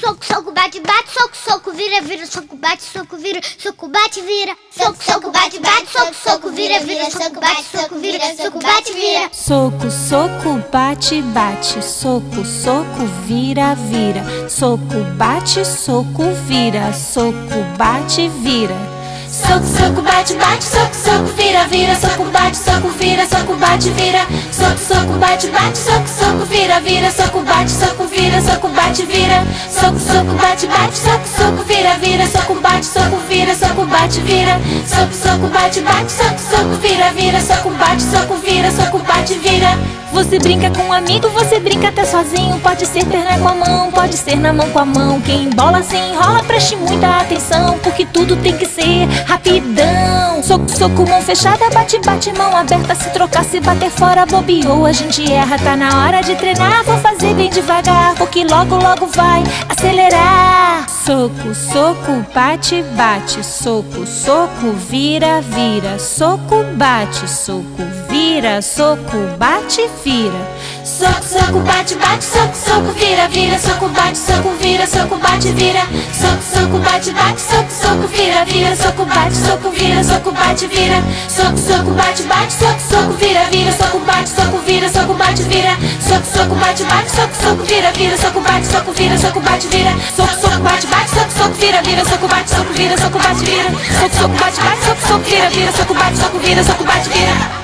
Soco, soco, bate, bate, soco, soco, vira, vira, soco, bate, soco, vira, soco, bate, vira. Soco, soco, bate, bate, soco, soco, vira, vira, soco, bate, soco, vira, soco, bate, vira. Soco, soco, bate, bate, soco, soco, vira, vira. Soco, bate, soco, vira, soco, bate, vira. Soco, soco, bate, bate, soco, soco, vira, vira, soco, bate, soco, vira, soco, bate, vira. Soco, soco, bate, bate, soco, soco, vira, vira, soco, bate, soco, vira, soco, bate, vira. Soco, soco, bate, bate, soco, soco, vira, vira, soco, bate, soco, vira, soco, bate, vira. Soco, soco, bate, bate, soco, soco, vira, vira, soco, bate, soco, vira, soco, bate, vira. Você brinca com um amigo, você brinca até sozinho. Pode ser perna com a mão, pode ser na mão com a mão. Quem bola se enrola, preste muita atenção, porque tudo tem que ser rapidão. Soco, soco, mão fechada, bate, bate, mão aberta. Se trocar, se bater fora, bobeou, a gente erra. Tá na hora de treinar, vou fazer bem devagar, porque logo, logo vai acelerar. Soco, soco, bate, bate. Soco, soco, vira, vira. Soco, bate, soco, vira. Soco, bate, vira. Soco, soco, bate, bate, soco, soco, vira, vira, soco, bate, soco, vira, soco, bate, vira. Soco, soco, bate, bate, soco, soco, vira, vira, soco, bate, soco, vira, soco, bate, vira. Soco, soco, bate, bate, soco, soco, vira, vira, soco, bate, soco, vira, soco, bate, vira. Soco, soco, bate, bate, soco, soco, vira, vira, soco, bate, soco, vira, soco, bate, vira. Soco, soco, bate, bate, soco, soco, vira, vira, soco, bate, soco, vira, soco, bate, vira. Soco, soco, bate, bate, soco, soco, vira, vira, soco, bate, soco, vira, soco, bate, vira.